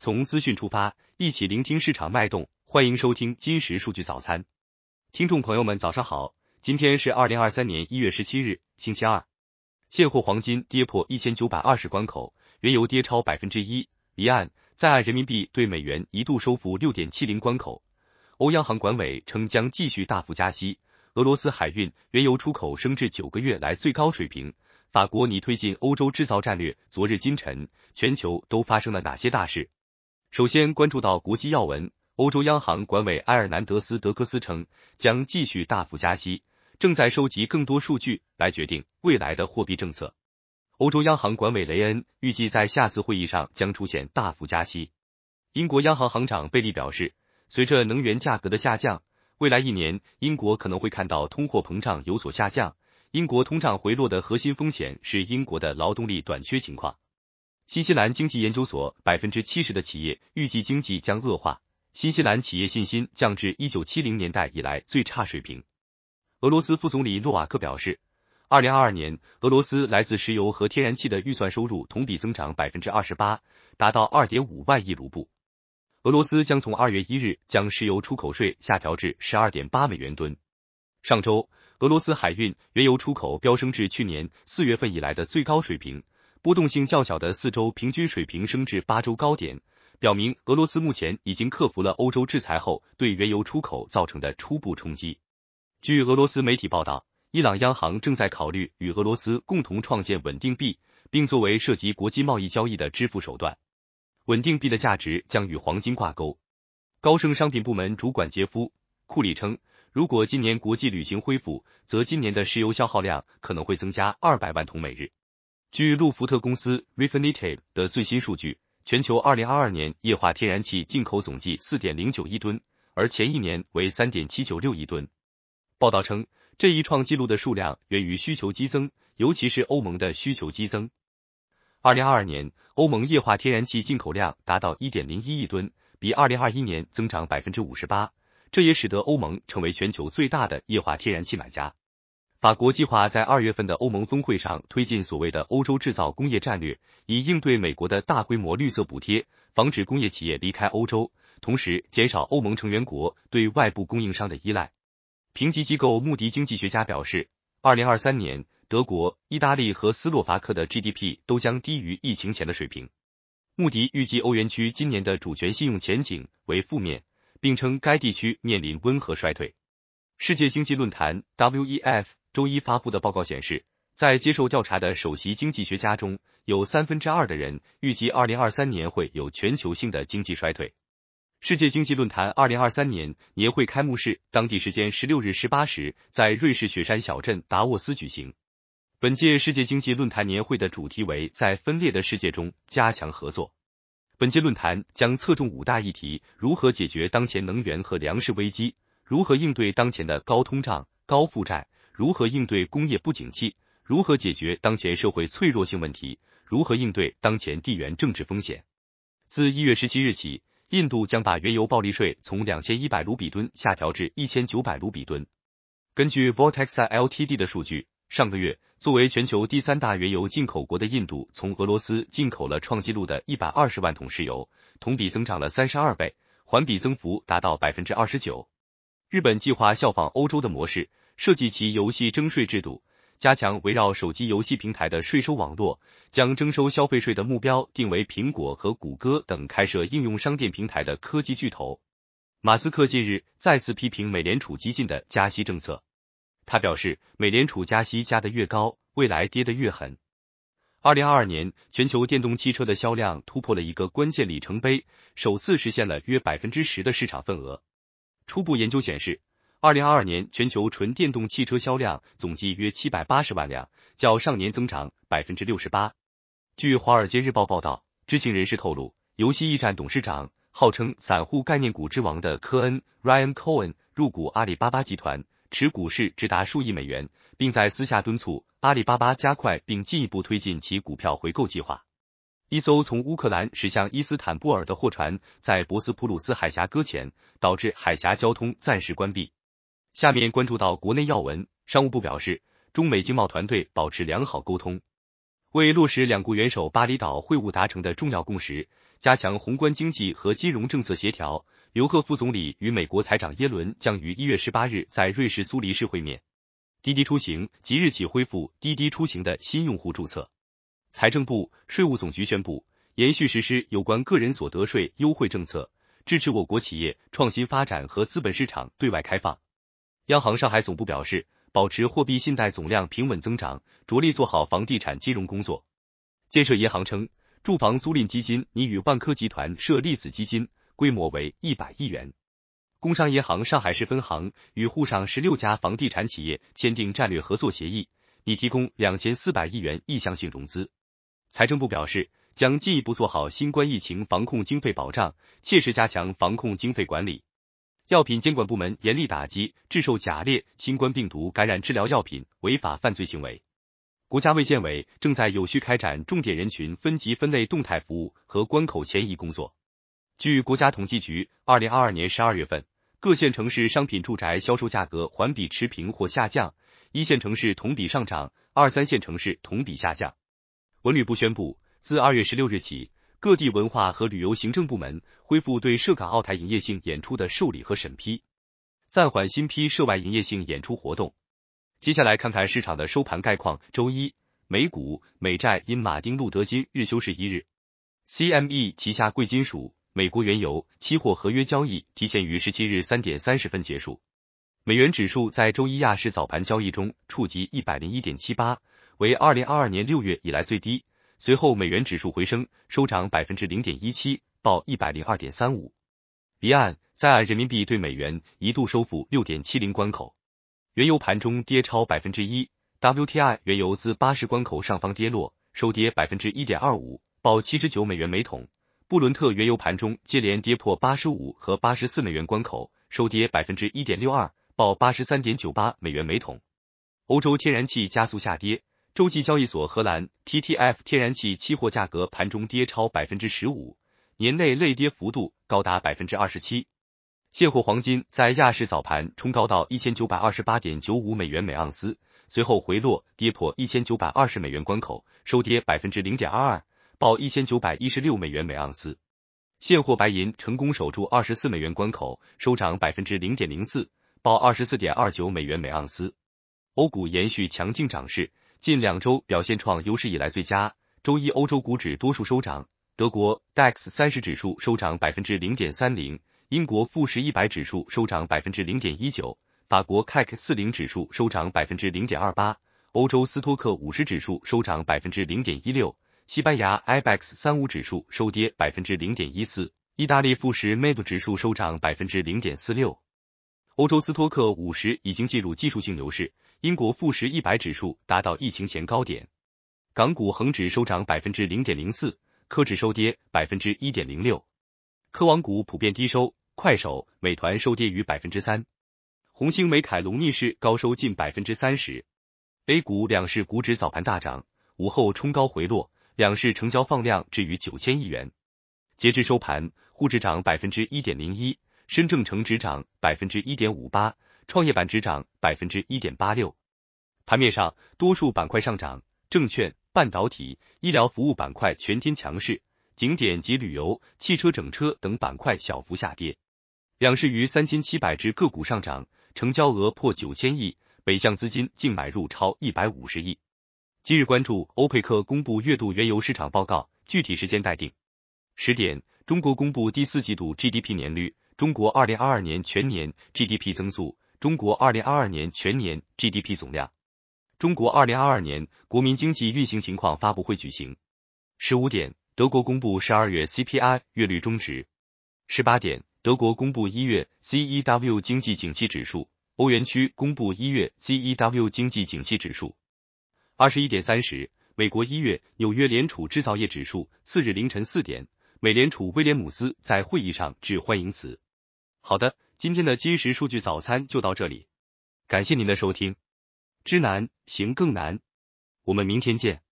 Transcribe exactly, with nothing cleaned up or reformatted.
从资讯出发，一起聆听市场脉动。欢迎收听金石数据早餐。听众朋友们早上好，今天是二零二三年一月十七日，星期二。现货黄金跌破一千九百二十关口，原油跌超 百分之一。离岸，在岸人民币对美元一度收复 六点七零 关口。欧央行管委称将继续大幅加息。俄罗斯海运原油出口升至九个月来最高水平。法国拟推进欧洲制造战略。昨日今晨，全球都发生了哪些大事？首先关注到国际要闻，欧洲央行管委埃尔南德斯·德克斯称将继续大幅加息，正在收集更多数据来决定未来的货币政策。欧洲央行管委雷恩预计在下次会议上将出现大幅加息。英国央行行长贝利表示，随着能源价格的下降，未来一年英国可能会看到通货膨胀有所下降。英国通胀回落的核心风险是英国的劳动力短缺情况。新西兰经济研究所 百分之七十 的企业预计经济将恶化，新西兰企业信心降至一九七零年代以来最差水平。俄罗斯副总理诺瓦克表示，二零二二年俄罗斯来自石油和天然气的预算收入同比增长 百分之二十八， 达到 二点五万亿卢布。俄罗斯将从二月一日将石油出口税下调至 十二点八美元吨。上周，俄罗斯海运原油出口飙升至去年四月份以来的最高水平，波动性较小的四周平均水平升至八周高点，表明俄罗斯目前已经克服了欧洲制裁后对原油出口造成的初步冲击。据俄罗斯媒体报道，伊朗央行正在考虑与俄罗斯共同创建稳定币，并作为涉及国际贸易交易的支付手段。稳定币的价值将与黄金挂钩。高盛商品部门主管杰夫·库里称，如果今年国际旅行恢复，则今年的石油消耗量可能会增加二百万桶每日。据路福特公司 Refinitiv 的最新数据，全球二零二二年液化天然气进口总计 四点零九亿吨，而前一年为 三点七九六亿吨。报道称，这一创纪录的数量源于需求激增，尤其是欧盟的需求激增。二零二二年，欧盟液化天然气进口量达到 一点零一亿吨，比二零二一年增长 百分之五十八， 这也使得欧盟成为全球最大的液化天然气买家。法国计划在二月份的欧盟峰会上推进所谓的欧洲制造工业战略，以应对美国的大规模绿色补贴，防止工业企业离开欧洲，同时减少欧盟成员国对外部供应商的依赖。评级机构穆迪经济学家表示，二零二三年德国、意大利和斯洛伐克的 G D P 都将低于疫情前的水平。穆迪预计欧元区今年的主权信用前景为负面，并称该地区面临温和衰退。世界经济论坛 W E F 周一发布的报告显示，在接受调查的首席经济学家中，有三分之二的人预计二零二三年会有全球性的经济衰退。世界经济论坛二零二三年年会开幕式当地时间十六日十八时在瑞士雪山小镇达沃斯举行。本届世界经济论坛年会的主题为在分裂的世界中加强合作。本届论坛将侧重五大议题：如何解决当前能源和粮食危机，如何应对当前的高通胀、高负债，如何应对工业不景气，如何解决当前社会脆弱性问题，如何应对当前地缘政治风险。自一月十七日起，印度将把原油暴利税从两千一百卢比吨下调至一千九百卢比吨。根据 Vortexa L T D 的数据，上个月作为全球第三大原油进口国的印度从俄罗斯进口了创纪录的一百二十万桶石油，同比增长了三十二倍，环比增幅达到 百分之二十九。日本计划效仿欧洲的模式，设计其游戏征税制度，加强围绕手机游戏平台的税收网络，将征收消费税的目标定为苹果和谷歌等开设应用商店平台的科技巨头。马斯克近日再次批评美联储激进的加息政策，他表示，美联储加息加得越高，未来跌得越狠。二零二二年，全球电动汽车的销量突破了一个关键里程碑，首次实现了约 百分之十 的市场份额。初步研究显示，二零二二年全球纯电动汽车销量总计约七百八十万辆，较上年增长 百分之六十八。据华尔街日报报道，知情人士透露，游戏驿站董事长、号称散户概念股之王的科恩 Ryan Cohen 入股阿里巴巴集团，持股市直达数亿美元，并在私下敦促阿里巴巴加快并进一步推进其股票回购计划。一艘从乌克兰驶向伊斯坦布尔的货船在博斯普鲁斯海峡搁浅，导致海峡交通暂时关闭。下面关注到国内要闻，商务部表示，中美经贸团队保持良好沟通。为落实两国元首巴厘岛会晤达成的重要共识， 加强宏观经济和金融政策协调。刘鹤副总理与美国财长耶伦将于一月十八日在瑞士苏黎世会面。滴滴出行即日起恢复滴滴出行的新用户注册。财政部、税务总局宣布，延续实施有关个人所得税优惠政策，支持我国企业创新发展和资本市场对外开放。央行上海总部表示，保持货币信贷总量平稳增长，着力做好房地产金融工作。建设银行称，住房租赁基金拟与万科集团设立子基金，规模为一百亿元。工商银行上海市分行与沪上十六家房地产企业签订战略合作协议，拟提供两千四百亿元意向性融资。财政部表示，将进一步做好新冠疫情防控经费保障，切实加强防控经费管理。药品监管部门严厉打击制售甲列新冠病毒感染治疗药品违法犯罪行为。国家卫健委正在有序开展重点人群分级分类动态服务和关口前移工作。据国家统计局，二零二二年十二月份，各线城市商品住宅销售价格环比持平或下降，一线城市同比上涨，二三线城市同比下降。文旅部宣布，自二月十六日起，各地文化和旅游行政部门恢复对涉港澳台营业性演出的受理和审批，暂缓新批涉外营业性演出活动。接下来看看市场的收盘概况。周一，美股、美债因马丁路德金日休市一日 ，C M E 旗下贵金属、美国原油期货合约交易提前于十七日三点三十分结束。美元指数在周一亚市早盘交易中触及 一百零一点七八， 为二零二二年六月以来最低。随后美元指数回升，收涨 百分之零点一七， 报 一百零二点三五。离岸、在岸人民币对美元一度收复 六点七零 关口。原油盘中跌超 百分之一， W T I 原油自八十关口上方跌落，收跌 百分之一点二五， 报七十九美元每桶。布伦特原油盘中接连跌破八十五和八十四美元关口，收跌 百分之一点六二， 报 八十三点九八美元每桶。欧洲天然气加速下跌，洲际交易所荷兰 T T F 天然气期货价格盘中跌超 百分之十五， 年内累跌幅度高达 百分之二十七。现货黄金在亚市早盘冲高到 一千九百二十八点九五美元每盎司，随后回落跌破一千九百二十美元关口，收跌 百分之零点二二， 报一千九百一十六美元每盎司。现货白银成功守住二十四美元关口，收涨 百分之零点零四， 报 二十四点二九美元每盎司。欧股延续强劲涨势，近两周表现创有史以来最佳。周一欧洲股指多数收涨，德国 D A X 三十指数收涨 百分之零点三零， 英国富时一百指数收涨 百分之零点一九， 法国 C A C 四十 指数收涨 百分之零点二八， 欧洲斯托克五十指数收涨 百分之零点一六， 西班牙 I B E X 三十五指数收跌 百分之零点一四， 意大利富时 M E B 指数收涨 百分之零点四六。 欧洲斯托克五十已经进入技术性牛市，英国富时一百指数达到疫情前高点。港股恒指收涨 百分之零点零四， 科指收跌 百分之一点零六。科网股普遍低收，快手、美团收跌逾 百分之三， 红星美凯龙逆势高收近 百分之三十。 A 股两市股指早盘大涨，午后冲高回落，两市成交放量至逾九千亿元。截至收盘，沪指涨 百分之一点零一， 深证成指涨 百分之一点五八， 创业板指涨 百分之一点八六。 盘面上，多数板块上涨，证券、半导体、医疗服务板块全天强势，景点及旅游、汽车整车等板块小幅下跌。两市逾三千七百只个股上涨，成交额破九千亿，北向资金净买入超一百五十亿。今日关注欧佩克公布月度原油市场报告，具体时间待定。十点，中国公布第四季度 G D P 年率，中国二零二二年全年 G D P 增速，中国二零二二年全年 G D P 总量。中国二零二二年国民经济运行情况发布会举行。十五点，德国公布十二月 C P I 月率中值。十八点，德国公布一月 C E W 经济景气指数，欧元区公布一月 C E W 经济景气指数。二十一点三十，美国一月纽约联储制造业指数，次日凌晨四点，美联储威廉姆斯在会议上致欢迎词。好的，今天的今时数据早餐就到这里，感谢您的收听。知难行更难，我们明天见。